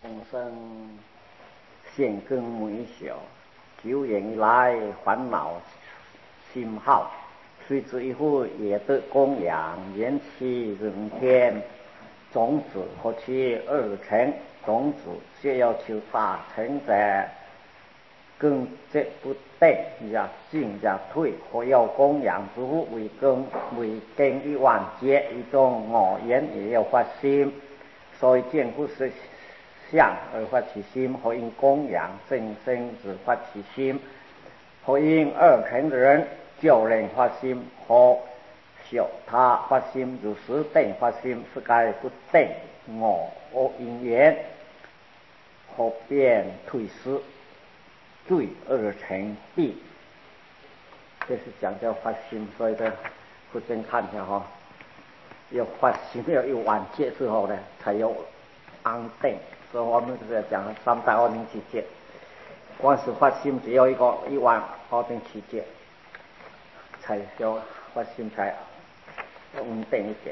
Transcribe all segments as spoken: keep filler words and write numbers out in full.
众生现根微小，久远以来烦恼心好，随之一呼也得供养，缘起人天，种子何其二成，种子皆要求大成者，根则不定，也进也退，何要供养之乎？为根为根一万劫，一种我言也要发心，所以见乎是相而发其心，何因供养正生只发其心？何因二成的人教人发心，何小他发心，如实定发心，是该不定我我因缘，何便退失？罪二成必，这是讲叫发心，所以呢，不真看一下哈，要发心要有完结之后呢，才有安定。所以我们是讲三大安定期间，光是发心只有一个一万安定期间，才有发心才稳定一点。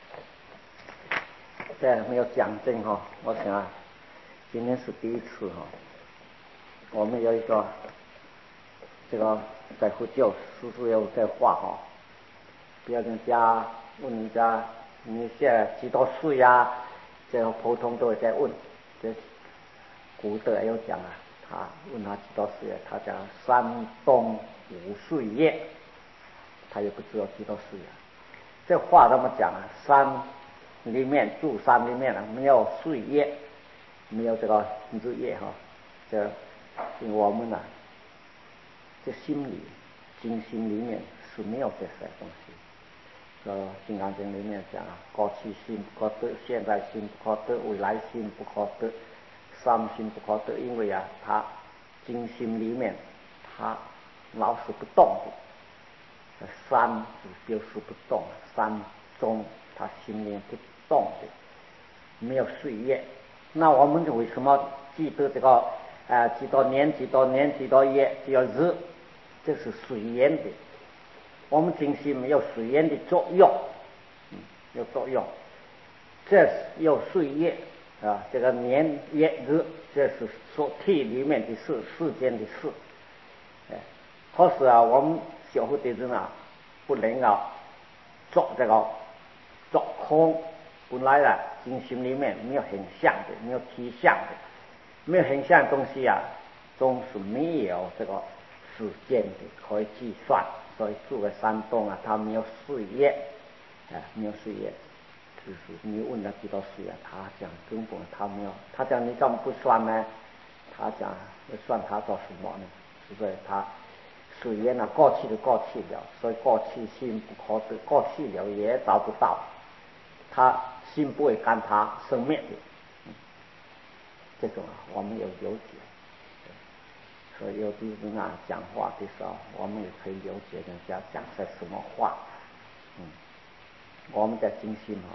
这没有讲证哈，我想啊，今天是第一次哈。我们有一个这个在佛教师傅有在画哈，别人家问人家你现在几多岁呀？这个普通都会在问，这古德有讲啊，他问他几多岁啊？他讲山东五岁耶，他也不知道几多岁啊。这话这么讲啊，山里面住山里面啊，没有岁月，没有这个日夜哈，这。我们呢、啊，这心里、精心里面是没有这些东西。呃，《金刚经》里面讲啊，过去心不可得，现在心不可得，未来心不可得，三心不可得。因为啊，他精心里面他老是不动的，三就表示不动，三中他心里面不动的，没有岁月。那我们为什么记得这个？啊，几多年，几多年，几多月，几多日，这是随缘的。我们精心没有随缘的作用，嗯，有作用。这是有岁月啊，这个年月日，这是说体里面的事，世间的事。哎，可是啊，我们学佛的人啊，不能啊做这个做空。本来啊，精心里面没有hình象的，没有体相的。没有很像东西啊，总是没有这个时间的可以计算，所以住在山东啊，他没有岁月，啊，没有岁月，就是你问他几多岁啊，他讲根本他没有，他讲你怎么不算呢？他讲要算他做什么呢？是不是他岁月呢？过去的过去了，所以过去心不可得，过去了也找不到，他心不会跟他生灭的。这种啊，我们有了解，所以有的人啊讲话的时候，我们也可以了解人家讲些什么话。嗯，我们在精心啊，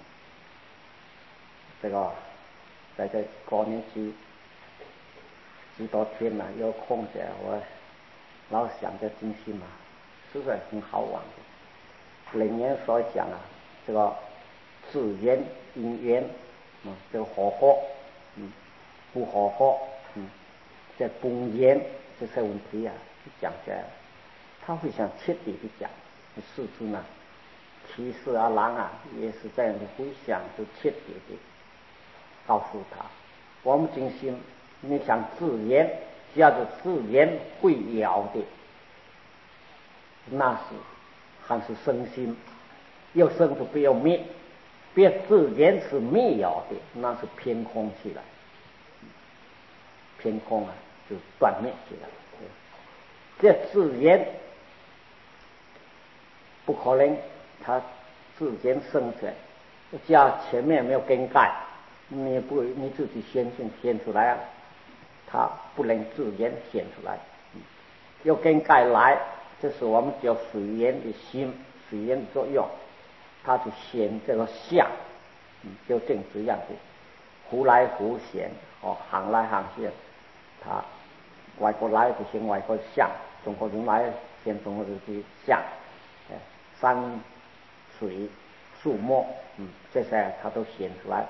这个在这过年几几多天呢、啊，有空的我老想着精心嘛，是不是很好玩的？人言所讲啊，这个自缘因缘，嗯，这个火候，嗯。不好好，嗯，在公言这些问题啊，讲起来，他会想彻底的讲。世尊啊，其实啊，人啊，也是这样的回想，就彻底的告诉他，我们精心，你想自言，只要是自言会了的，那是还是生心，要生就不要灭，别自言是灭了的，那是偏空起来。偏空啊，就断灭起来。这自然不可能，它自然生出来，只要前面没有更改，你不你自己先先显出来啊，它不能自然显出来。要更改来，这是我们叫随缘的心，随缘的作用，它就显这个相，嗯，就正这样的，忽来忽显，哦，行来行去。他外国来就显外国相，中国人来显中国人的相，哎，山水树木，嗯，这些他都显出来，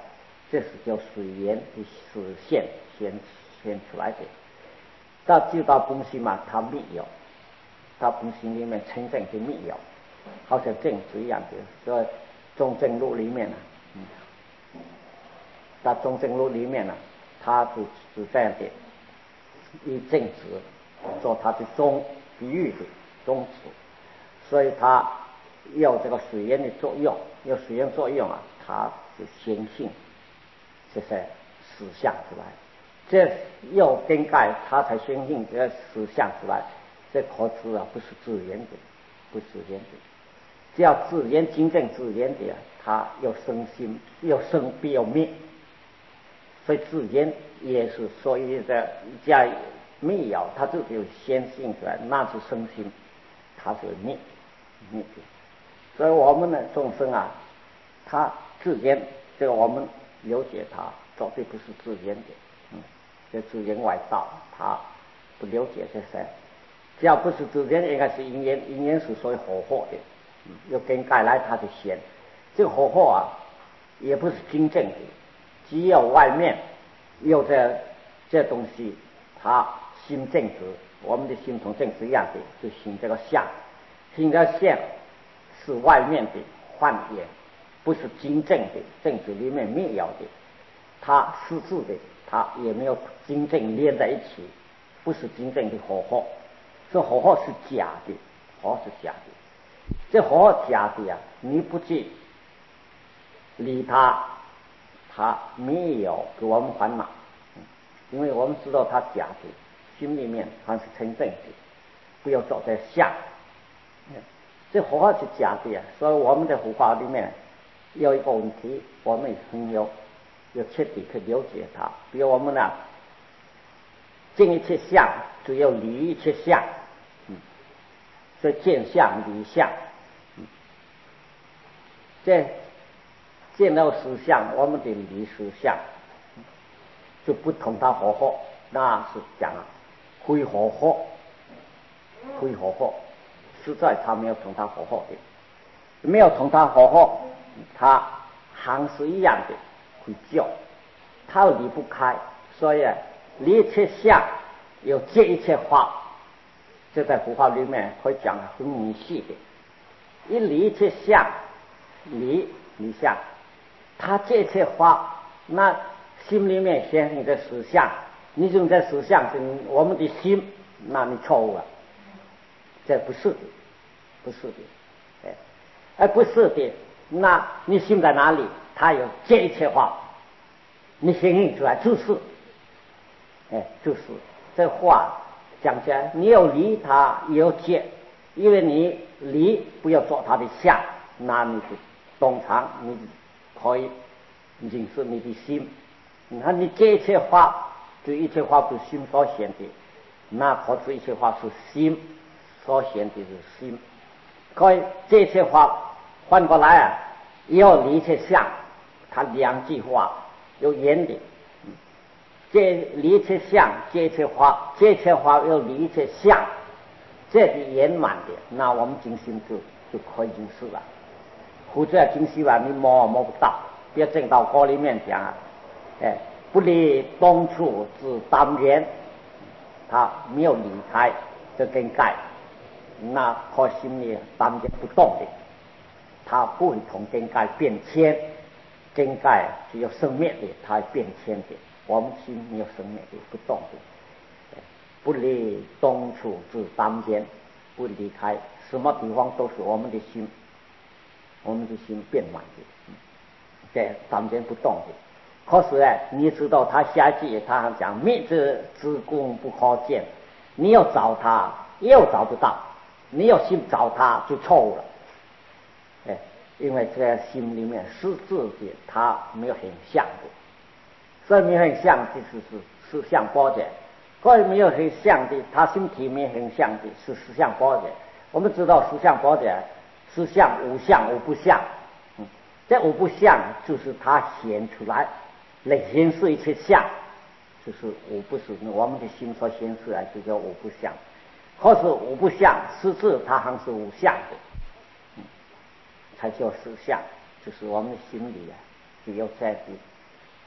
这是叫随缘的实现显显出来的。到就到本心嘛，它没有，到本心里面真正的没有，好像正直一样的。在中正路里面呢、啊，嗯，到中正路里面呢、啊，它是是这样的，以正直做它的宗比喻的宗旨，所以它有这个随缘的作用，有随缘作用啊，它是显性这些实相出来。这要更改，他才相信这个实相出来。这可知啊，不是自然的，不是自然的。只要自然，真正自然的，他有生心，有生必有灭。所以自然也是所以的，假没有，他就有先性出来，那是生心，他是灭灭的。所以我们呢，众生啊，他自然，这个我们了解他，绝对不是自然的。嗯，这自然外道，他不了解这些。只要不是自然，应该是因缘，因缘是属于火候的，嗯，又跟盖来他的显。这个火候啊，也不是真正的，只有外面有这这东西，它心正直，我们的心同正直一样的，就行这个相，行这个相是外面的幻眼，不是真正的正直里面没有的，它私自的。它也没有真正连在一起，不是真正的火候，这火候是假的，火是假的。这火候假的呀、啊，你不去理它，它没有给我们烦恼，因为我们知道它假的，心里面还是真正的，不要走在相。这火候是假的呀、啊，所以我们的佛法里面有一个问题，我们很有。要彻底去了解它，比如我们呢，见一切相，只有离一切相，嗯，所以见相离相，嗯，这见到实相，我们得离实相，就不同它火候，那是讲啊，非火候，非火候，实在他没有同它火候的，没有同它火候，它还是一样的。会叫，他离不开，所以离一切相，有这一切法，这在佛法里面可以讲很明细的。一离一切相，离离相，他这一切法，那心里面显现的实相，你用这实相是我们的心，那你错误了，这不是的，不是的，哎，而不是的，那你心在哪里？他有这一切话，你显现出来就是，哎，就是这话讲起来，你要离他，也要见，因为你离不要做他的相，那你就通常你可以认识你的心。那你这一切话，就一切话不是心所显的，那可知一切话是心所显的是心。可以这一切话换过来啊，要离一切相。他两句话有缘的，这离一切相，这一切法，这一切法又离一切相，这是圆满的，那我们精心就就可以认识了。或者精细吧，你摸摸不到。别正道歌里面讲啊，哎，不离东处之当缘，他没有离开这根盖，那颗心里当缘不动的，他不会同根盖变迁。根盖只有生灭的，它变迁的。我们心没有生灭的，不动的，不离东处之当间，不离开什么地方都是我们的心，我们的心变满的，在当间不动的。可是呢，你知道他下一句他还讲灭之之功不可见，你要找他又找不到，你要心找他就错误了，哎。因为在心里面实质的它没有很像的，所以没有很像的是是实相包解，所以没有很像的，它身体没有很像的是实相包解。我们知道实相包解，实相无相无不相，嗯，这无不相就是它显出来来显示一切相，就是无不是我们的心所显示来就叫无不相。可是无不相实质它还是无相的。才叫实相，就是我们的心里啊，只有这的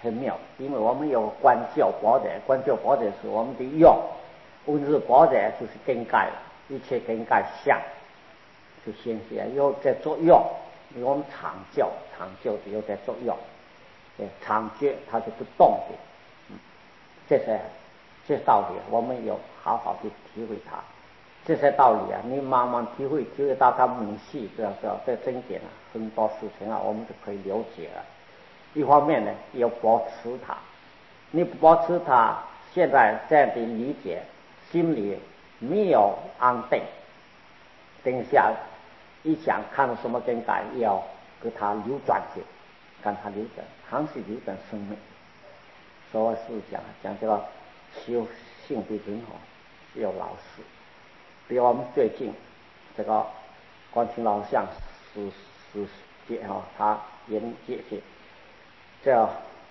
很妙，因为我们有观教宝典，观教宝典是我们的用，文字宝典就是更改了，一切更改相，就显现有在作用。因为我们长教，长教只有在作用，对，长觉它是不动的，嗯，这些这道理我们有好好的体会它。这些道理啊，你慢慢体会，体会到它明细，这这这真点啊，很多事情啊，我们就可以了解了。一方面呢，要保持它，你不保持它，现在这样的理解，心里没有安定，等一下一想看到什么更改，要给它流转去，让它流转，还是流转生命。所以是讲讲这个修性的人哦，要老实。比如我们最近这个观世老像是是节哈，他演解释这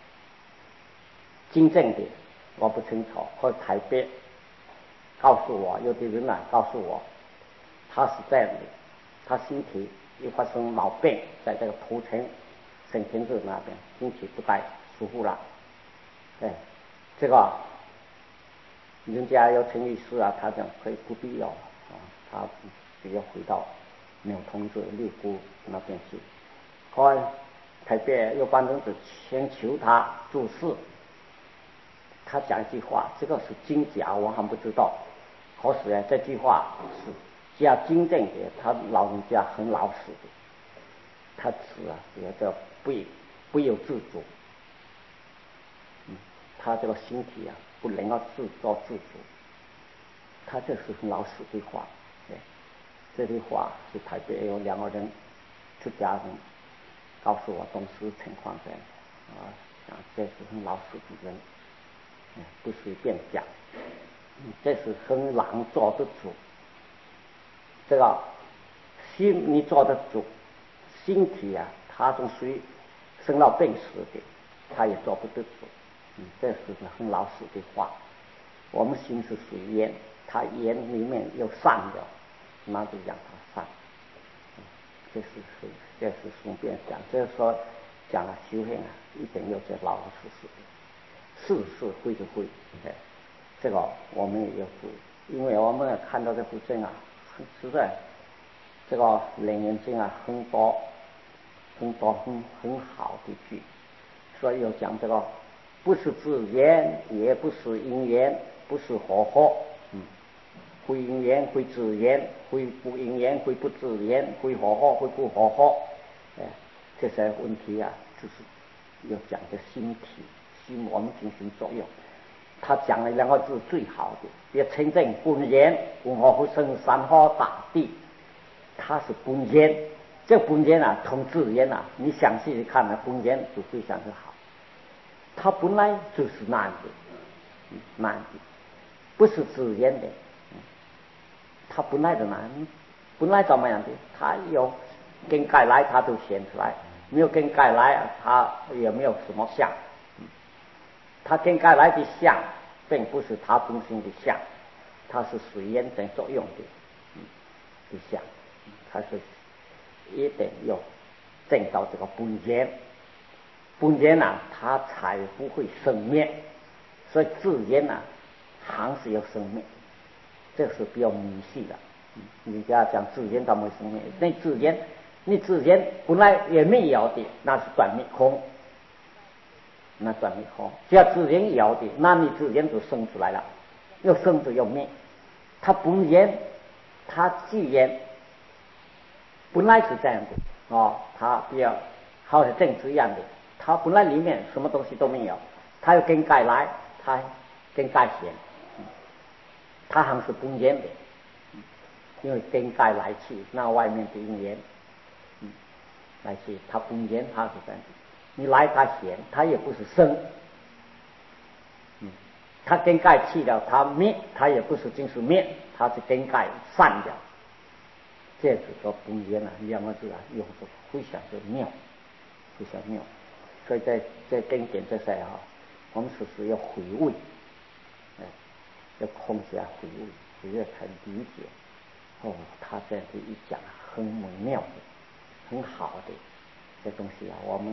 真正的我不清楚，或台北告诉我，有的人啊告诉我，他是这样的，他身体又发生毛病，在这个头层神经质那边身体不太舒服了，对，这个人家有陈律师啊，他讲可以不必要啊，他只要回到没有通知六姑那边去。后来台北有班同志请求他注释，他讲一句话，这个是真假我还不知道，可是呢这句话是加真正的，他老人家很老实的，他是啊也叫不不由自主，嗯，他这个身体啊不能够自作自主，他这是很老实的话，对，这句话是台北有两个人出家人告诉我当时情况这样啊，讲这是很老实的人，不随便讲，这是很难做得住。这个心你做得住，身体啊，他总属于生老病死的，他也做不得住。嗯，这是很老实的话。我们心是属于烟，他烟里面有善的，那就让他善。嗯，这是是这是顺便讲，就是说讲了修行啊，一定要在老老实实的，是是会是会，哎，这个我们也要注意，因为我们看到这部经啊，实在这个楞严经啊，很多很多很很好的句，所以要讲这个不是自然，也不是因缘，不是和合，嗯，会因缘会自然，会不因缘会不自然，会和合会不和合，哎，这些问题啊，就是要讲的心体，心我们进行作用。他讲了两个字最好的，别称正本源，文化会生山河大地，它是本源。这本源啊，从自然啊，你详细的看呢，本源就非常的好。它本来就是难的，难的，不是自然的。它本来就难，本来怎么样的？它有跟盖来，它都显出来；没有跟盖来，它也没有什么相。它跟盖来的相，并不是它本身的相，它是随缘在作用的，嗯，的相，它是一定要证到这个本源。本源啊，它才不会生灭，所以自然啊，还是要生灭，这是比较迷信的。你不要讲自然怎么会生灭，那自然，你自然本来也没有的，那是转灭空。那转灭空，只要自然有的，那你自然就生出来了，又生就又灭。它本源，它既然本来是这样的哦，它比较好像正子一样的，它本来里面什么东西都没有，它又跟盖来，它跟盖显，它还是本源的，因为跟盖来去，那外面的因缘，嗯，来去，它本源它是这样的。你来它显，它也不是生，嗯，它跟盖去了，它灭，它也不是真是灭，它是跟盖散掉。这是说本源啊，两个字啊，用的非常的妙，非常妙。所以在在经典这些啊，我们时时要回味，哎，要空下回味，只要才理解。哦，他这样子一讲，很美妙的，很好的这东西啊，我们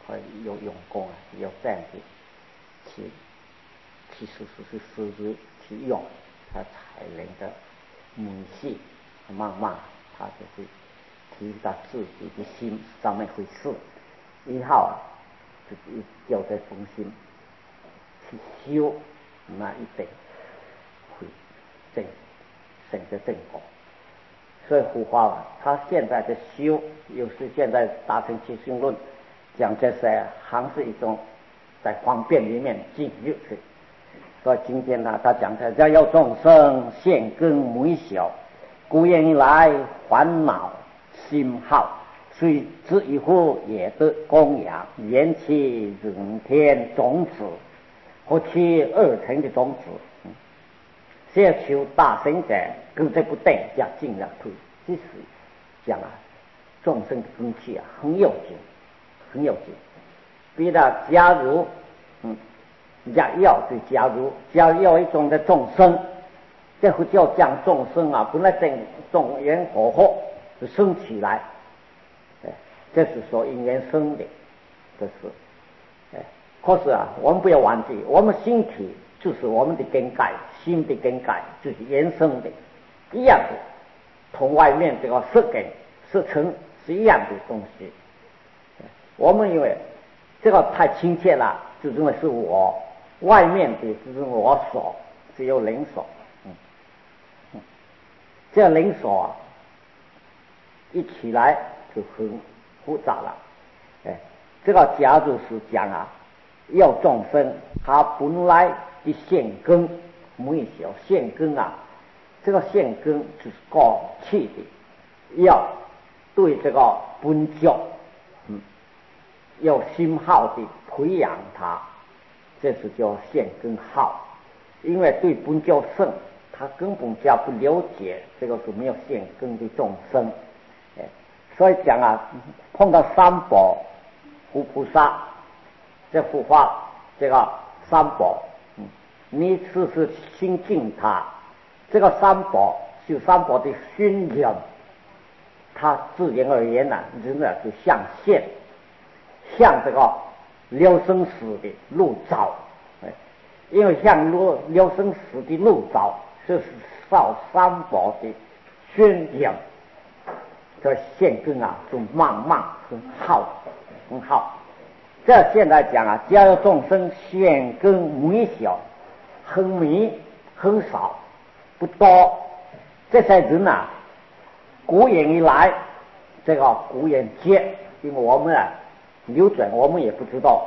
他有用功啊，有这样子去去实施去实施去用，他才能的母系慢慢他就会提到自己的心上面回事，以后啊就要在中心去修，那一定会正成个正果。所以护法啊，他现在的修，又是现在达成起心论讲这些，还是一种在方便里面进入去。所以今天呢，他讲的要众生现根微小，古言以来烦恼心好，虽知一乎也得供养，缘起人天种子，或其二层的种子。先求大神者，跟这不对，要尽量推。这是讲啊，众生的根气啊，很有劲，很有劲。比如假如，嗯，要要就假如，假如有一种的众生，这会叫讲众生啊，本来正众缘火火就生起来，哎，这是说因缘生的，这是，哎，可是啊，我们不要忘记，我们身体就是我们的根盖，心的根盖就是原生的，一样的，同外面这个色根色尘是一样的东西。我们因为这个太亲切了，就认为是我，外面的是我所，只有灵所，嗯嗯，这灵所啊，一起来就很复杂了，哎，这个假如是讲啊，要众生他本来的现根没小现根啊，这个现根就是过去的，要对这个本教，嗯，要心好的培养它，这是叫现根好。因为对本教圣，他根本就不了解这个是没有现根的众生，哎，所以讲啊，碰到三宝护菩萨，这护法这个三宝，嗯，你试试亲近他，这个三宝修三宝的熏染，他自然而然呢、啊，人呢就像现，像这个流生死的路沼，哎，因为像流流生死的路沼，就是受三宝的熏染，这现根啊，就慢慢很好，很好。这现在讲啊，假如众生现根微小，很微很少不多，这些人啊，古言以来，这个古言界，因为我们啊流转，我们也不知道，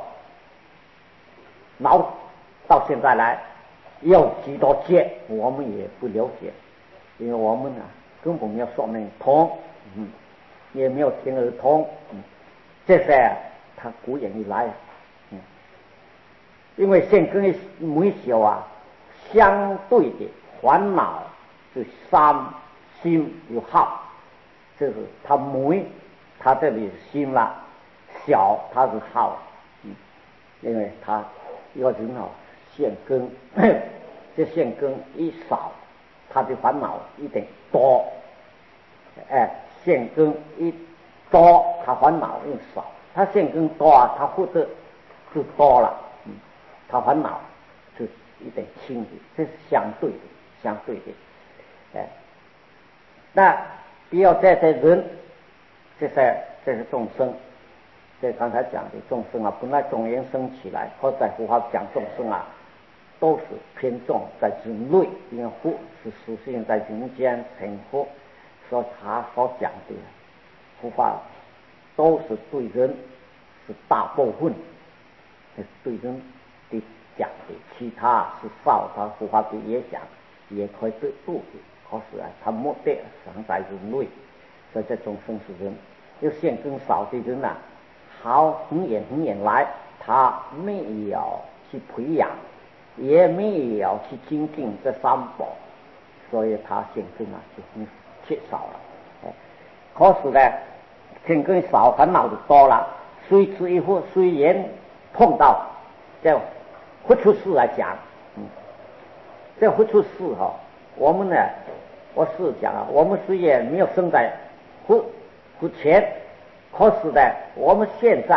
老到现在来有几多界，我们也不了解，因为我们啊根本没有说明通，嗯，也没有听而通，嗯，这些他古言以来，嗯，因为现根微小啊，相对的烦恼就三心有好，这是他微，他这里心啦，小他是好，嗯，因为他一个人哦，现根这现根一少，他的烦恼一定多，哎，现根一多，他烦恼又少，他现根多啊，他获得就多了，嗯，他烦恼就一点轻的，这是相对的，相对的，哎，那比较这些人，这些这些众生，这刚才讲的众生啊，本来众缘生起来，或在佛法讲众生啊，都是偏重在人类，因为佛是实现在人间成佛，所以他所讲的佛法都是对人，是大部分是对人的讲的，其他是少他佛法的也讲，也可以对度的，可是啊，他目的常在人类，所以这众生是人，有现根少的人啊，好很远很远来，他没有去培养，也没有去精进这三宝，所以他现根啊就很缺少了。哎，可是呢，现根少，烦恼就多了。虽知一佛，虽然碰到这活出世来讲，嗯，这活出世哈、哦，我们呢，我是讲啊，我们虽然没有生在佛佛前，可是呢，我们现在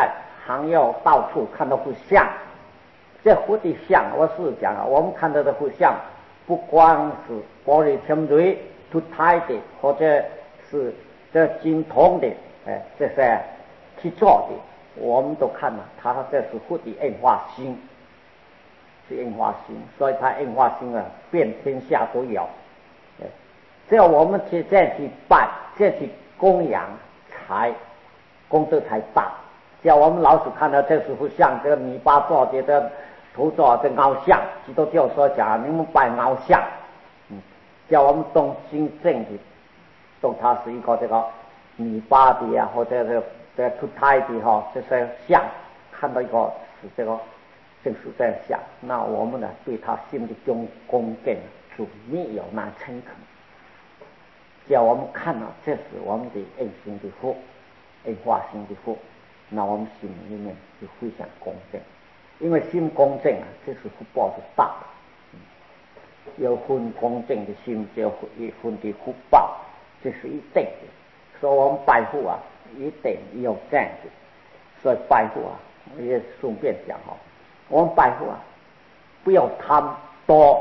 常有到处看到佛像，这佛的像，我是讲啊，我们看到的佛像，不光是玻璃纖维涂胎的，或者是这金铜的，哎，这些去做的，我们都看了，它这是佛的印化心，是印化心，所以它印化心啊，遍天下都有。哎，只要我们去这样去拜，这样去供养，才功德才大。只要我们老是看到这是佛像，这个泥巴做的的土做的凹像，基督教说讲你们拜凹像，嗯，叫我们动心正的，动它是一个这个泥巴的呀，或者这这土胎的哈，这些像看到一个是这个正是这样像，那我们呢对他心的恭恭敬就没有那诚恳。只要我们看了，这是我们的印心的福，印化心的福，那我们心里面就非常恭敬，因为心恭敬啊，这是福报是大的。有份恭敬的心，就有一份的福报，这是一定的。所以我们拜佛啊，一定要这样子。所以拜佛啊，我也顺便讲哈，我们拜佛啊，不要贪多，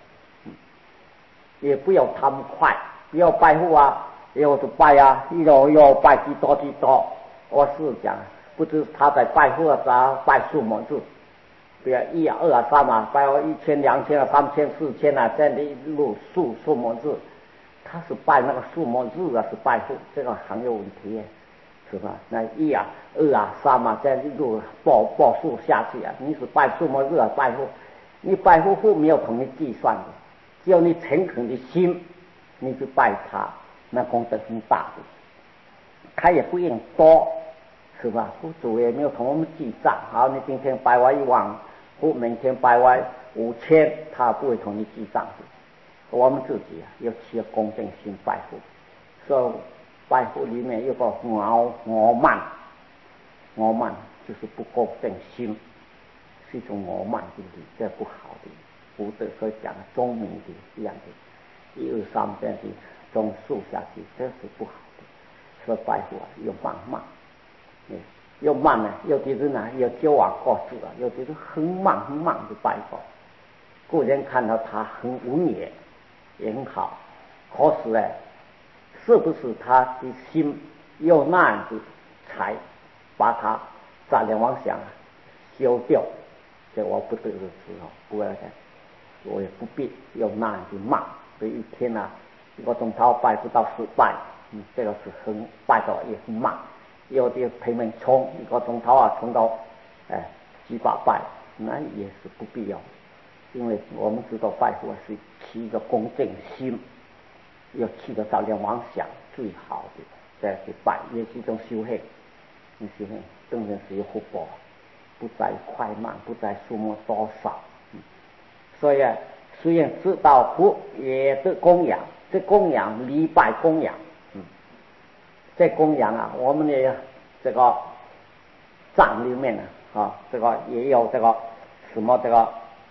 也不要贪快。不要拜佛啊，有就拜啊，要要拜几多几多。我是讲，不知他在拜佛啊，拜数目字，比如一啊、二啊、三啊，拜我一千、两千啊、三千、四千啊，这样的一路数数目字，他是拜那个数目字啊，是拜佛，这个很有问题，是吧？那一啊、二啊、三啊，这样一路报报数下去啊，你是拜数目字啊，拜佛，你拜佛佛没有同你计算的，只有你诚恳的心。你去拜他，那功德很大的，他也不用多，是吧？佛祖也没有同我们记账。好，你今天拜我一万，佛明天拜我五千，他不会同你记账的。我们自己啊，要起恭敬心拜佛。所以拜佛里面有个傲傲慢，傲慢就是不恭敬心，是一种傲慢的理，这不好的。佛德所讲的聪明的这样的。一二三这样的种树下去，这是不好的。所以拜佛啊，要慢慢，嗯，要慢呢，有的人呢要交往过去了，有的人很慢很慢的拜佛，个人看到他很文也，也很好，可是呢，是不是他的心有那样子才把他杂念妄想修掉？这我不得而知哦，不要讲，我也不必用那样子慢。所以一天啊，一个钟头拜不到十拜，嗯，这个是很拜的也很慢。有的拼命冲一个钟头啊，冲到哎几百拜，那也是不必要。因为我们知道拜佛是起一个恭敬心，要起个杂念妄想最好的，再去拜也是一种修行。你修行当然是有福报，不在快慢，不在数目多少，嗯，所以啊。虽然知道佛也得供养，这供养礼拜供养，嗯，这供养啊，我们的这个藏里面呢，啊，这个也有这个什么这个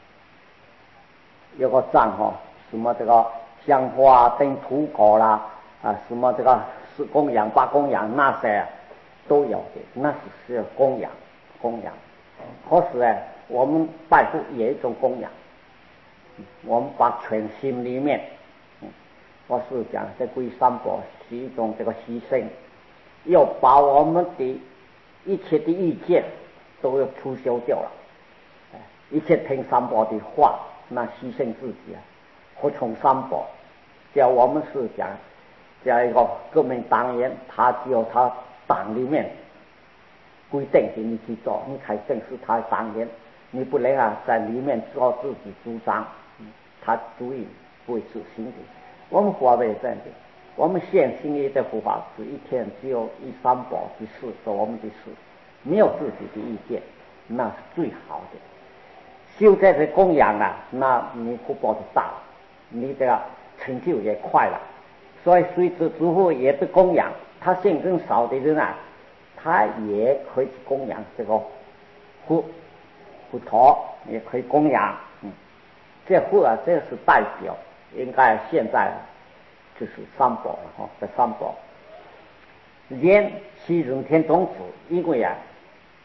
有个藏哈，什么这个香花灯土果啦，啊，什么这个是供养八供养那些都有的，那是是供养供养。可是呢，我们拜佛也一种供养。我们把全心里面，嗯，我是讲这归三宝是一种这个牺牲，要把我们的一切的意见都要出修掉了，一切听三宝的话，那牺牲自己啊，服从三宝。叫我们是讲，叫一个革命党员，他只有他党里面规定给你去做，你才正是他党员，你不能啊在里面做自己主张。他主意不会执行的。我们佛法也这样的，我们现行业的佛法是一天只有一三宝的事做我们的事，没有自己的意见，那是最好的。修这些供养啊，那你福报就大了，你这个成就也快了。所以随之之后也是供养，他信更少的人啊，他也可以供养这个佛佛陀，也可以供养，嗯。这佛啊，这是代表，应该现在就是三宝了哈，这三宝。连西人天种子，因为啊，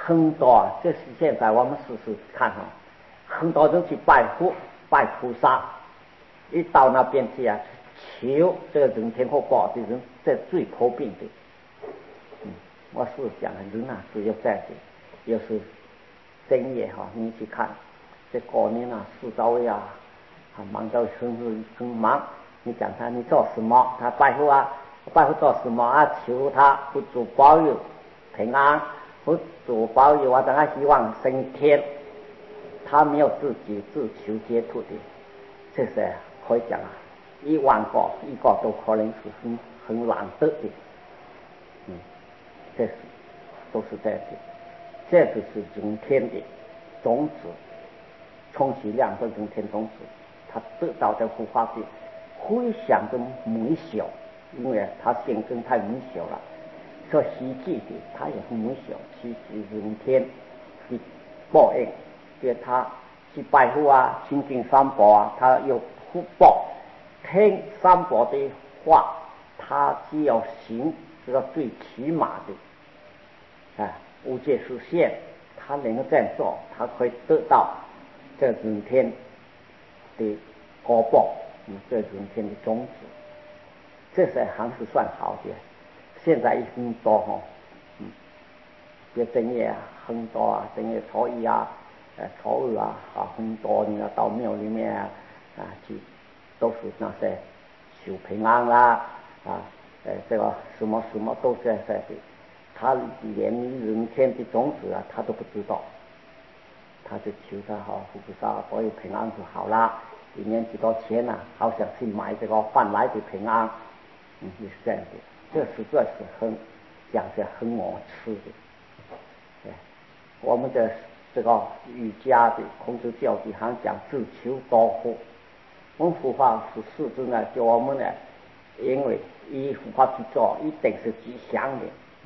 很多啊，这是现在我们试试看哈、哦，很多人去拜佛、拜菩萨，一到那边去啊，求这个人天福报的人，这最普遍的。嗯，我是讲人啊，只有这样的，又是深夜哈、哦，你去看，这过年啊，四周围啊，啊忙到很很忙。你讲他你做什么？他拜佛啊，拜佛做什么啊？求他佛祖保佑平安，佛祖保佑啊，等他希望升天。他没有自己自求解脱的，这是可以讲啊，一万个一个都可能是很很难得的。嗯，这是都是这样的，这就是人天的种子，充其量是人天种子，他得到的护法的。非常的微小，因为他性根太微小了，所以实际的他也很微小，其实人天的报应，因为他去拜佛啊，亲近三宝啊，他有福报，听三宝的话，他只要行这个最起码的啊无界实现，他能够这样做，他可以得到这人天的果报。嗯，这人天的种子，这些还是算好的。现在很多哈，嗯，别正月啊，很多啊，正月初一啊，呃，初二啊，啊，很多你要到庙里面啊，啊，去都是那些求平安啦，啊，呃，这个什么什么都是在的。他连人天的种子啊，他都不知道，他就求他好，菩萨保佑平安就好啦。一年几多钱呐、啊？好想去买这个换来的平安，嗯，是这样的。这实在是很讲起来很愚痴的。对，我们的这个儒家的孔子教的还讲自求多福。我们佛法是世尊呢，叫我们呢，因为依佛法去做，一定是吉祥的。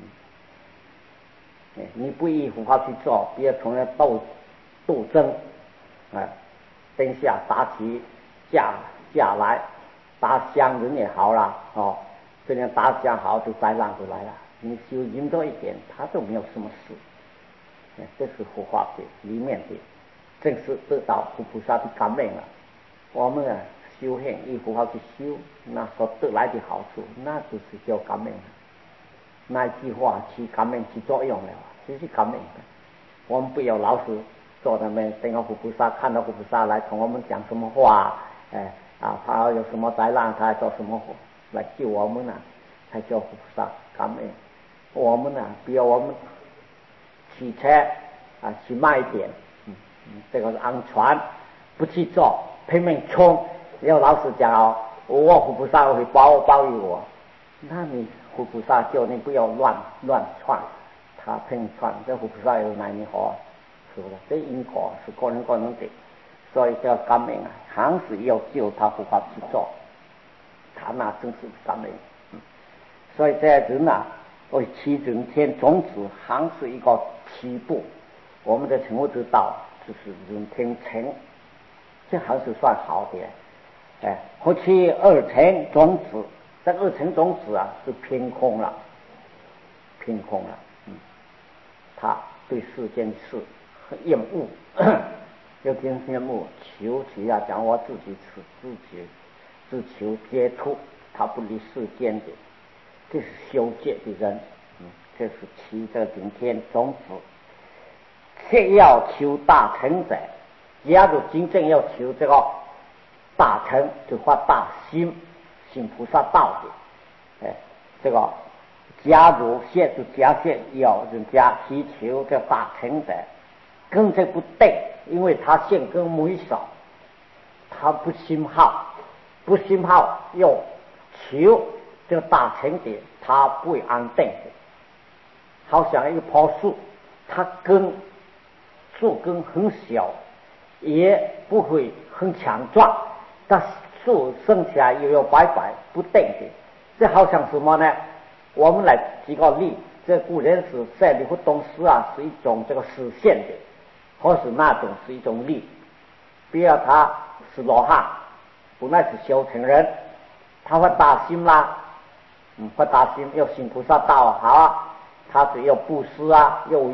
嗯，你不依佛法去做，比如从那斗斗争，啊。等下打起架架来，打乡人也好了哦，这样打架好就灾难就来了。你修赢多一点，他都没有什么事。这是佛法的里面的，正是得到佛菩萨的感应了。我们啊修行依佛法去修，那所得来的好处，那就是叫感应了。那句话起感应起作用了，就是感应的。我们不要老是。坐那边等到佛菩萨，看到佛菩萨来同我们讲什么话，哎啊，他有什么灾难，他做什么来救我们呢、啊？才叫佛菩萨感恩。我们呢、啊，比如我们骑车啊，骑慢一点，嗯嗯，这个是安全，不去做，拼命冲，要老实讲哦，我佛菩萨会保保佑我，那你佛菩萨叫你不要乱乱窜，他拼命窜，这佛菩萨有奈你何？是不是？这因果是个人个人的，所以叫感应啊，还是要救他佛法去做，他那真是感应。嗯，所以这人啊，为其人天种子，还是一个起步。我们的成佛之道就是人天成，这还是算好的。哎，何其二乘种子，这二乘种子啊是偏空了，偏空了。嗯，他对世间事。厌恶，有点厌恶，求其啊，讲我自己是自己自求解脱，他不离世间的，这是修戒的人，嗯，这是其这顶天种子。切要求大成者，假如真正要求这个大成，就发大心，信菩萨道的，哎，这个假如现是假设要人家祈求这大成者。跟这不对，因为他性根微少，他不心好，不心好又求这个大成的，他不会安定的。好像一棵树，它根树根很小，也不会很强壮，但树生起来又要摆摆不定的。这好像什么呢？我们来举个例，这古人是在离不动诗啊，是一种这个实现的。或是那种是一种力，比如他是罗汉，本来是修成人，他发大心啦，嗯，发大心要信菩萨道好啊，他只要布施啊，又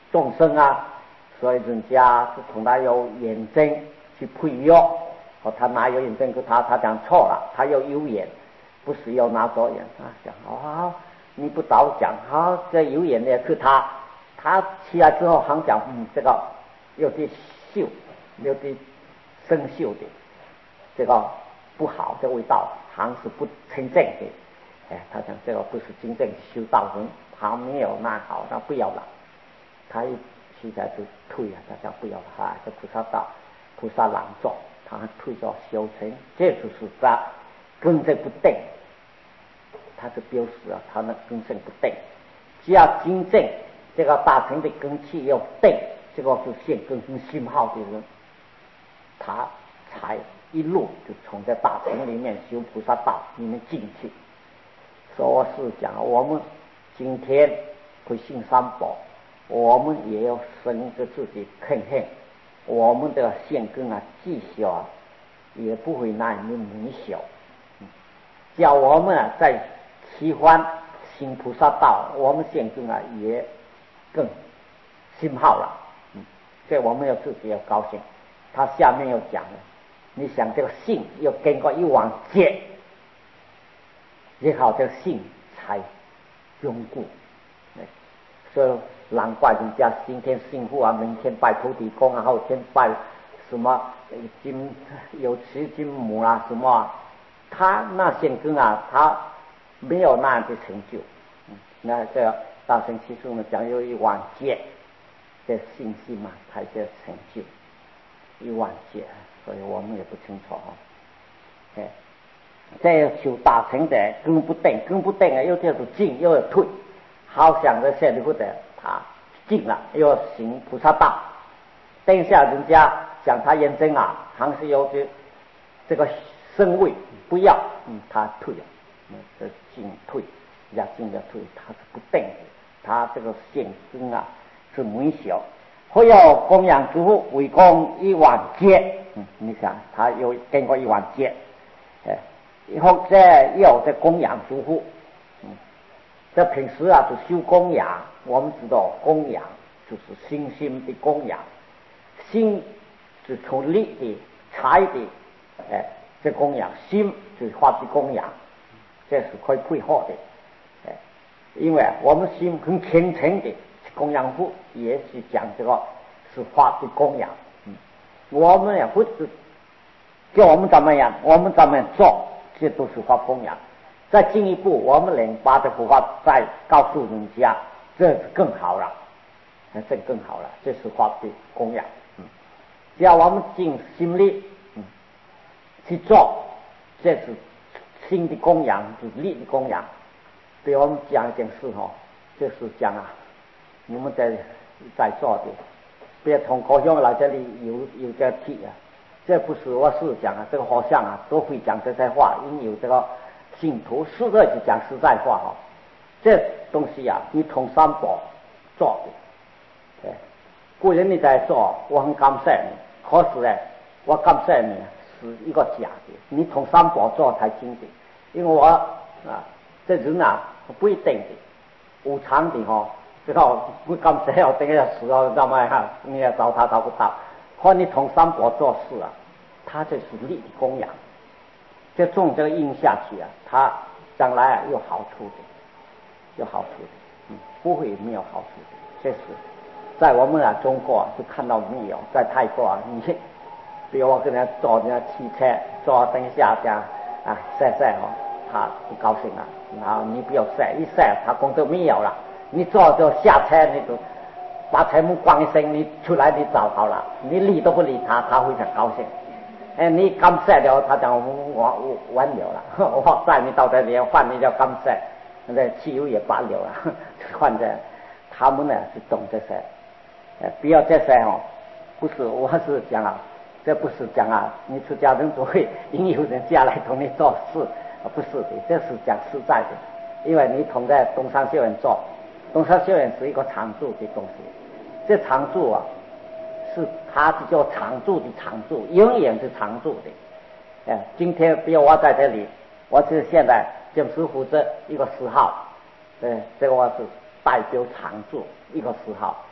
众生啊，所以人家是从他有眼睛去配药，哦，他哪有眼睛？他他讲错了，他有有眼，不是要拿左眼啊。讲哦，你不早讲，好，这有眼的是他，他起来之后还讲，嗯，这个有点锈，有点生锈的，这个不好，这味道还是不清正的。哎，他讲这个不是真正修道人，他没有那好，他不要了。他一起来就退啊，他讲不要了，啊，这菩萨道，菩萨朗诵，他退到修成，这就是他根正不定，他是表示啊，他那根正不定。只要真正这个大乘的根气要定，这个是现根跟信号的人，他才一路就从这大乘里面修菩萨道里面进去。说是讲我们今天会信三宝，我们也要生着自己看看，我们的现根啊，既小啊，也不会那样的微小。叫我们啊，在喜欢行菩萨道，我们现根啊也更信号了。嗯，所以我们要自己要高兴。他下面又讲了，你想这个信要经过一往劫，也好，这个信才永固。所以难怪人家今天信佛啊，明天拜土地公啊，后天拜什么金有慈金母啊，什么啊，他那现根啊，他没有那样的成就。嗯，那这个大乘其中呢讲有一万劫的信心嘛，才叫成就一万劫，所以我们也不清楚哈。哎，这修大乘的根不定，根不定啊，又叫做进又要退。好想着现在不得他进了，又行菩萨道。等一下人家讲他验证啊，还是有这这个身位不要，嗯，他退了，嗯，这进退，要进要退，他是不定的，他这个现根啊是微小。会有供养诸佛为供一万劫，嗯，你想他有经过一万劫，哎，以后再要再供养诸佛。这平时啊，就修供养，我们知道供养就是心心的供养，心是从力的、财的，哎，这供养心就是发的供养，这是可以配合的，哎，因为我们心很虔诚的供养佛，也是讲这个是发的供养，嗯，我们也不是叫我们怎么样，我们怎么样做，这都是发供养。再进一步，我们能把这佛法再告诉人家，这是更好了，这更好了，这是法的供养。嗯，只要我们尽心力，嗯，去做，这是心的供养，就是力的供养。对我们讲一件事哈，就是讲啊，我们在在座的，别从高雄来这里有有这题啊，这不是我是讲啊，这个和尚啊都会讲这些话，因有这个。信徒实在是讲实在话哈，这东西啊，你从三宝做的，哎，固然你在做，我很感谢你，可是呢，我感谢你是一个假的，你从三宝做才真的，因为我啊，这人啊不一定的，无常的哈，这个不感谢我等下死了，那么哈，你要找他找不到，可你从三宝做事啊，他这是力的供养。就种这个因下去啊，他将来啊有好处的，有好处的，嗯，不会没有好处的。这是在我们啊中国啊就看到没有，在泰国啊，你比如我跟人家坐人家汽车，坐等一下这样啊晒晒哦，他不高兴了，然后你不要晒，一晒他工作没有了，你坐就下车你就把车门关一声，你出来你找好了，你理都不理他，他非常高兴。哎，你感谢了，他讲我我完了了，我在你到这里换你叫感谢，那汽油也拔了了，换着他们呢是懂这些，呃，不要这些哦，不是，我是讲啊，这不是讲啊，你出家人都会引有人家来同你做事，不是的，这是讲实在的，因为你同在东山修院做，东山修院是一个常住的东西，这常住啊。是它是叫常住的常住，永远是常住的。哎，今天比如我在这里，我是现在就是负责一个十号，呃，这个我是代表常住一个十号。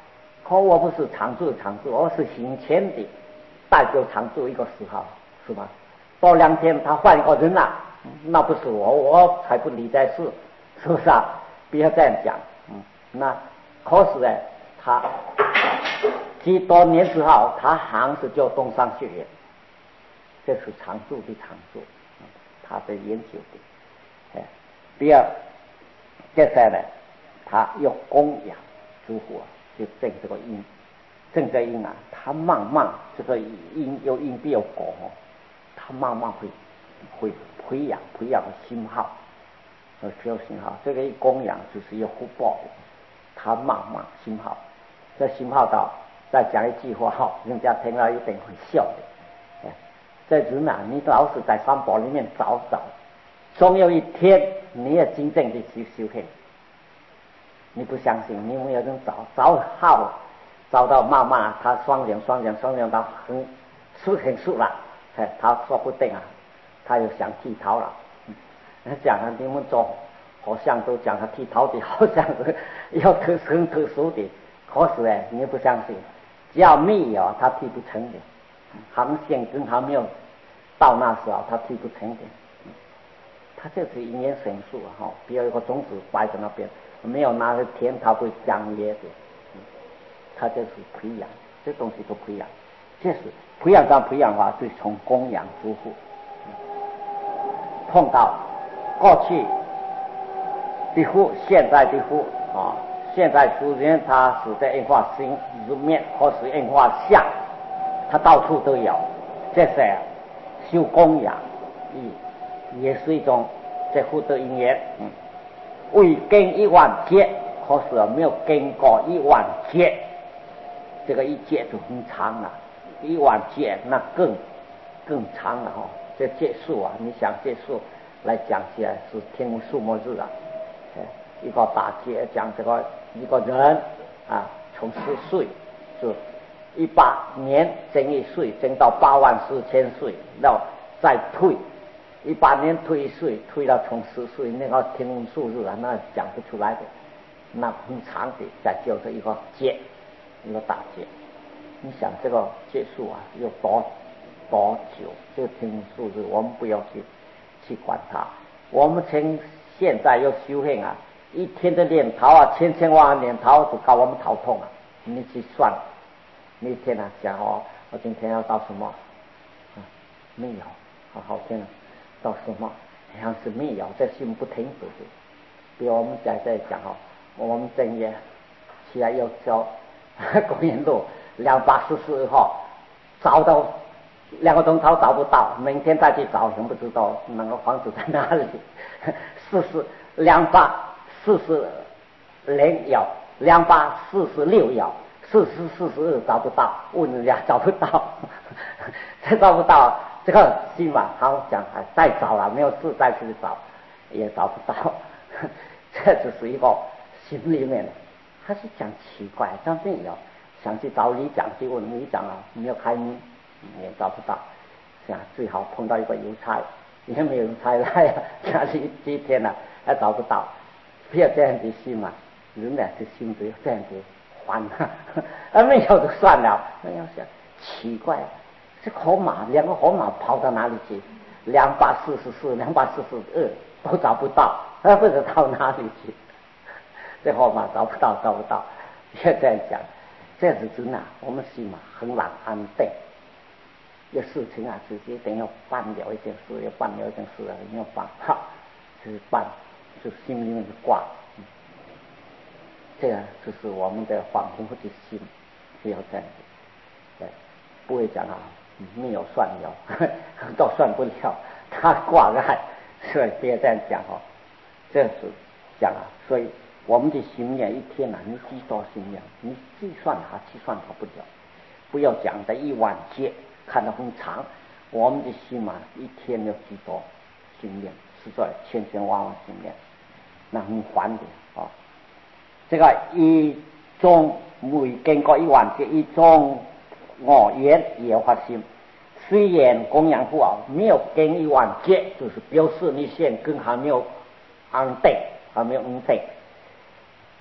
可我不是常住常住，我是行前的代表常住一个时候，是吧？到两天他换一个人了，那不是我，我才不理这事，是不是啊？不要这样讲，嗯，那可是呢，他几多年之后，他还是叫东山学院，这是常住的常住，嗯，他在研究的，哎，第二，接下来他要供养诸佛，就正这个因，正这因啊，他慢慢这个因有因必有果，他慢慢会会培养培养心好，呃，只有心好，这个一供养就是有福报的，他慢慢心好，这心好到再讲一句话哈，人家听了一定会笑的，哎，这人啊，你老是在三宝里面找找，总有一天你也真正的去修行。你不相信，你没有人找找好，找到妈妈，他双量双量双量到很熟很熟了，哎，他说不定啊，他又想剃头了。嗯、讲啊，你们做好像都讲他剃头的，好像是要特很特殊的，可是哎，你不相信，只要没有他剃不成的，航线跟还没有到那时候，他剃不成的。嗯、他就是因缘神术啊，哈，比如一个种子摆在那边。没有拿个田，他会将叶的，嗯，他就是培养，这东西都培养，这是培养上培养法，就从供养诸佛，嗯，碰到过去的佛，现在的佛啊，现在虽然他是在硬化心入面，或是硬化相，他到处都有，这是修供养，也也是一种这福德因缘，嗯。未经一万劫，可是没有经过一万劫，这个一劫就很长了，一万劫那更更长了哈。这劫数啊，你想劫数来讲起来是天无数末日啊。一个大劫讲这个一个人啊，从十岁就一百年增一岁，增到八万四千岁，然后再退。一八年退一岁，退到从十岁，那个天文数字啊，那讲不出来的，那很长的，再就是一个劫，一个大劫。你想这个劫数啊，有多多久？这个天文数字，我们不要去去管它。我们从现在要修行啊，一天的念头啊，千千万万念头都搞我们头痛啊。你去算，你一天啊讲哦，我今天要到什么？啊，没有，好好听啊。到什么好像是没有，这心不停止的。比如我们在这讲哦，我们正月起来要走公园路两百四十二号，找到两个钟头找不到，明天再去找，还不知道那个房子在哪里。四十两百四十零有，两百四十六有，四十四十二找不到，问人家找不到，这找不到。这个心嘛，好讲还再找了，没有事再去找，也找不到。这只是一个心里面，还是讲奇怪，这没有想去找李长去问李长啊，没有开门也找不到。这样最好碰到一个邮差，也没有邮差来呀，家里几天了还找不到，不要这样的心嘛，人呢这心只有这样子还了，而没有就算了。那要想奇怪。这河马两个河马跑到哪里去？两百四十四、两百四十二都找不到，那不知道到哪里去。这河马找不到，找不到。别这样讲，这样子真啊，我们心嘛很难安定。有事情啊，直接等要办了一件事，要办了一件事啊，要办好，就是办，就心里面就挂。嗯、这样就是我们的恍惚的心，不要这样子，对，不会讲啊。没有算了，都算不了，他挂碍，所以不要这样讲哦。这是讲啊，所以我们的心念一天啊，你几多心念，你计算它，计算它不了。不要讲的一万劫，看得很长。我们的心嘛，一天有几多心念，实在千千万万心念，那很烦的啊、哦。这个一种未经过一万劫，一种。我缘也发心，虽然供养不好，没有跟一万劫，就是表示你现根还没有安定，还没有安定。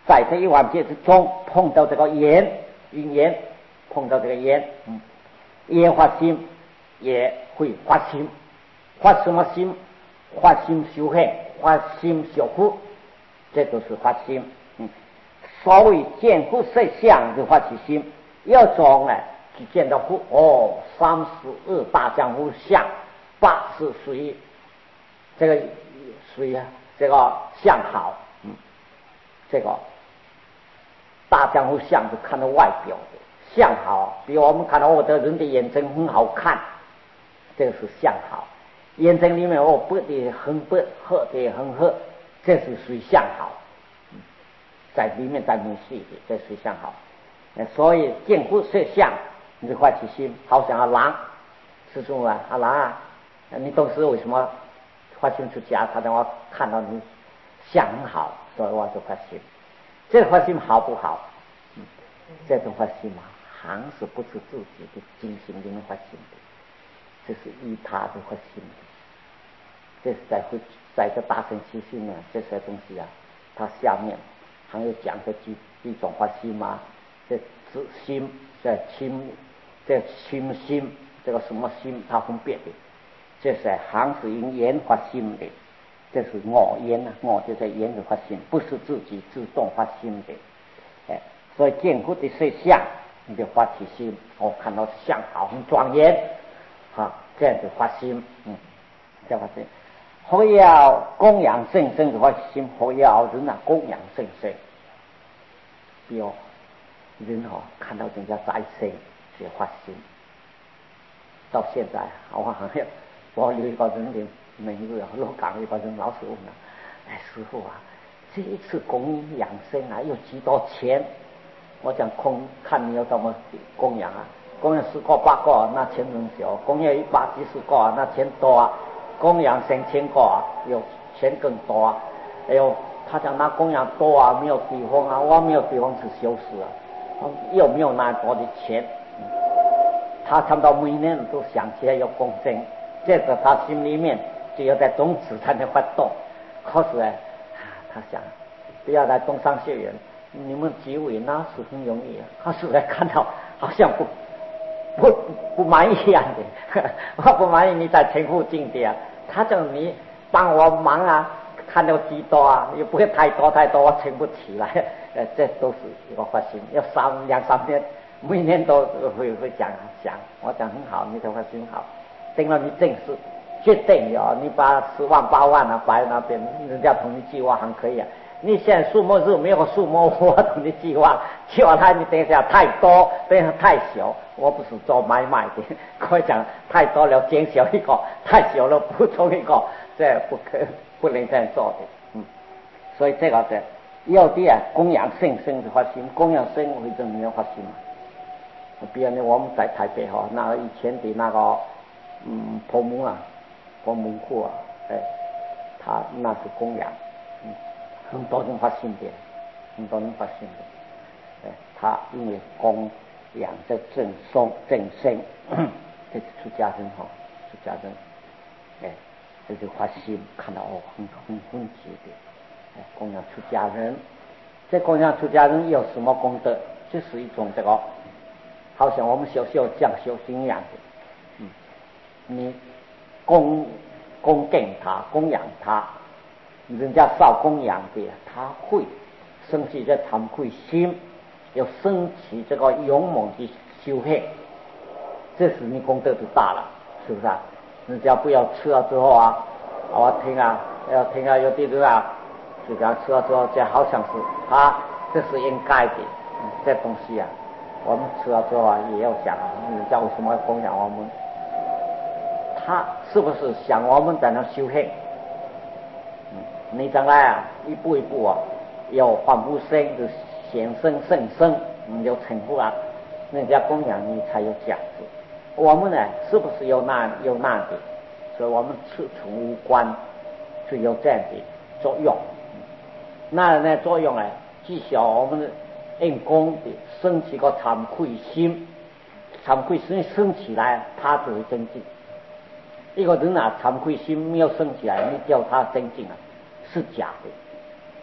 在这一万界之中碰到这个缘因缘，碰到这个缘，嗯，也发心，也会发心，发什么心？发心修行，发心修福，这都是发心。嗯，所谓见佛色相就发起心，要种呢，只见到佛哦，三十二大江湖相，八是属于这个属于这个相好，嗯，这个大江湖相就看到外表的相好，比如我们看到我的人的眼睛很好看，这个是相好。眼睛里面哦，白的很白，黑的很黑，这是属于相好。在里面在明细的，这是相好。所以见佛色相，你就发起心，好像阿郎，师兄啊，阿郎啊，你当时为什么发心出家？他让我看到你相很好，所以我就发心。这发心好不好？嗯，这种发心嘛，还是不是自己的精心里面发心的？这是依他的发心的，这是在会在这大乘起心呢，这些东西啊，它下面还有讲这几一种发心嘛，这自心、这亲、这亲心，这个什么心，它分别的，这是还是因缘发心的，这是我缘啊，我就在缘的发心，不是自己自动发心的，哎，所以见佛的色相，你就发起心，我看到相好很庄严。好，这样子发心，嗯，这样发心。何要供养圣僧的发心？何要人啊供养圣僧？比如人哦，看到人家在生就发心。到现在，我好像我有一个人的名字啊，鹿港一个人老是问了，哎，师傅啊，这一次供养生啊，有几多钱？我讲空看你要怎么供养啊。供养十个八个，那钱很小；供养一百几十个，那钱多啊；供养三千个啊，有钱更多啊。哎呦，他讲那供养多啊，没有地方啊，我没有地方去修饰啊，又没有那多的钱。嗯、他看到每年都想起来要供僧，这个他心里面只有在种子才能发动。可是呢，他想不要来东山学园，你们几位那是很容易啊。他是来看到好像不。不不满意样的，我不满意你在城附近的啊，他叫你帮我忙啊，看到几多啊，又不会太多太多，我撑不起来，呃，这都是一个发心，要三两三年，每年都会会讲讲，我讲很好，你的发心好，等到你正式决定了，你把十万八万啊摆那边，人家同你计划还可以啊。你现在数目是没有数目，我同你计划，计划他你等一下太多，等一下太小，我不是做买卖的，可以讲太多了减小一个，太小了补充一个，这不可不能这样做的，嗯，所以这个是要的啊，供养圣僧的发心，供养僧会怎么样发心嘛？比如呢，我们在台北哈，那个以前的那个嗯婆母啊，婆母库啊，哎，他那是供养，嗯。很多人发心的，很多人发心的，哎，他因为供养这正松正生，这是出家人哈，出家人，哎，这就发心，看到哦，很很很急的，哎，供养出家人，这供养出家人有什么功德？就是一种这个，好像我们小小讲修行一样的，嗯，你供供敬他，供养他。人家受供养的，他会升起这惭愧心，要升起这个勇猛的修行，这时你功德就大了，是不是啊？人家不要吃了之后啊，我听啊，要听啊，有的人啊，就讲吃了之后，这好像是啊，这是应该的，嗯、这东西啊，我们吃了之后啊，也要讲，人家为什么要供养我们？他是不是想我们在那修行？你将来啊，一步一步啊，要反复生就显生圣生，你就成佛啊，人家供养你才有价值。我们呢，是不是有那有那的？所以我们处处无关，就有这样的作用。那呢作用呢，至少我们用功的升起个惭愧心，惭愧心升起来，他就会增进。一个人啊，惭愧心没有升起来，你叫他增进啊。是假的，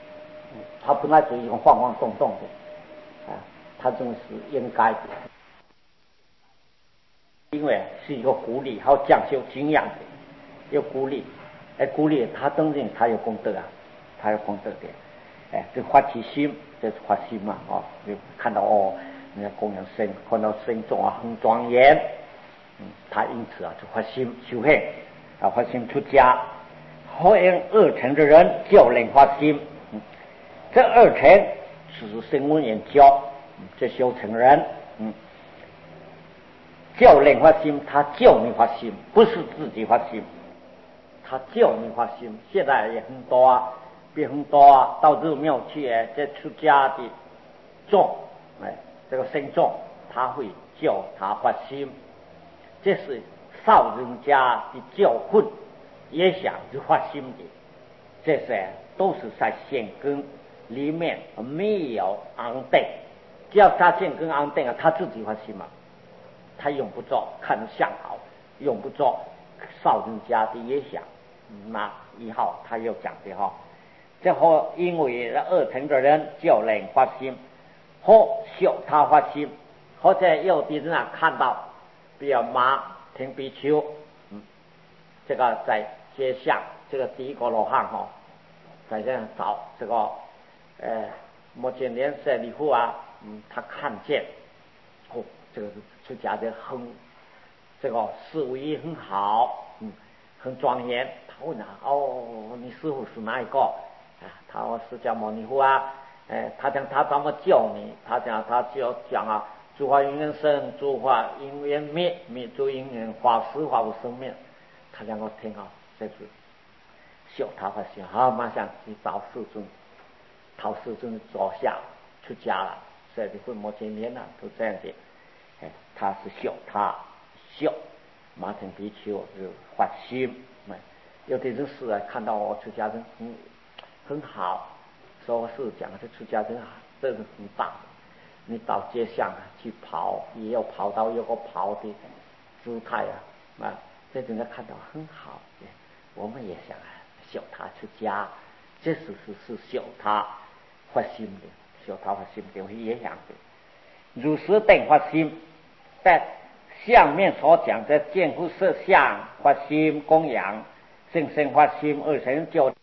他本来就一种晃晃动动的，啊，他真是应该的，因为是一个鼓励，还有讲究敬仰的，有鼓励，哎，鼓励他当然他有功德啊，他有功德的，哎，这发起心，这是发心嘛，哦，就看到哦，人家供养神，看到神众啊很庄严，嗯，他因此啊就发心修行，啊发心出家，后因二乘的人教人发心，嗯，这二乘是声闻缘教，嗯，这修成人，嗯。教人发心，他教你发心，不是自己发心，他教你发心。现在也很多啊，比很多啊，到寺庙去哎，这出家的众，哎，这个僧众，他会教他发心，这是少人家的教训，也想是发心的，这些都是在善根里面没有安定，只要他善根安定啊，他自己发心嘛。他用不着看相好，用不着少人家的也想，那以后他又讲的哈，最后因为二乘的人教人发心，或修他发心，或者有的人啊看到，比如马听比丘，嗯，这个在街上，这个第一个罗汉哈，在这样找这个，呃，目前连舍利弗啊，嗯，他看见，哦。这个是出家的很，这个思维很好，嗯，很庄严。他问啊，哦，你师父是哪一个？啊，他说释迦牟尼佛啊，哎，他讲他怎么教你？他讲他就讲啊，诸法因缘生，诸法因缘灭，灭诸因缘法实法无生灭。他两个听好，这是修他发心，好，马上去找世尊，讨世尊坐下出家了，所以会摩羯年了，都这样子。哎，他是修他修马腾比丘是发心，哎，有的人是啊，看到我出家人很很好，说是讲这出家人啊，这个很棒。你到街上啊去跑，也有跑到有个跑的姿态啊，啊，这人家看到很好，我们也想啊修他出家，这是是是修他发心的，修他发心的会也想的，如实等发心。在下面所讲的见乎色相发心供养，甚深发心二乘教